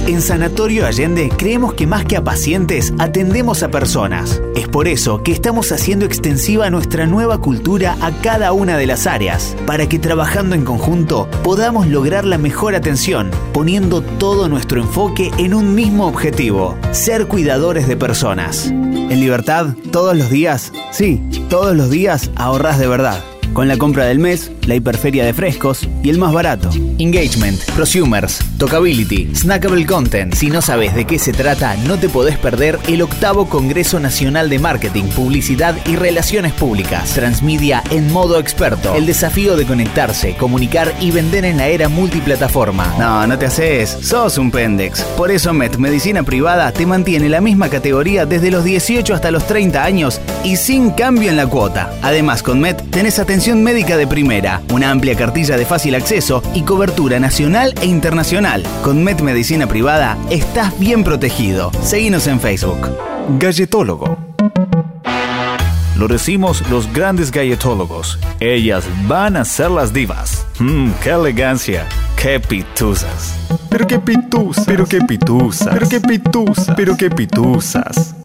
En Sanatorio Allende creemos que más que a pacientes, atendemos a personas. Es por eso que estamos haciendo extensiva nuestra nueva cultura a cada una de las áreas, para que trabajando en conjunto podamos lograr la mejor atención, poniendo todo nuestro enfoque en un mismo objetivo: ser cuidadores de personas. En Libertad, todos los días, sí, todos los días ahorrás de verdad. Con la compra del mes, la hiperferia de frescos y el más barato. Engagement, prosumers, talkability, snackable content. Si no sabes de qué se trata, no te podés perder el 8º Congreso Nacional de Marketing, Publicidad y Relaciones Públicas. Transmedia en modo experto. El desafío de conectarse, comunicar y vender en la era multiplataforma. No te haces. Sos un pendex. Por eso Met Medicina Privada te mantiene la misma categoría desde los 18 hasta los 30 años y sin cambio en la cuota. Además, con Met tenés atención médica de primera, una amplia cartilla de fácil acceso y cobertura nacional e internacional. Con Met Medicina Privada estás bien protegido. Seguinos en Facebook. Galletólogo. Lo decimos los grandes galletólogos. Ellas van a ser las divas. ¡Qué elegancia! ¡Qué pituzas! Pero qué pituzas. Pero qué pituzas. Pero qué pituzas. Pero qué pituzas.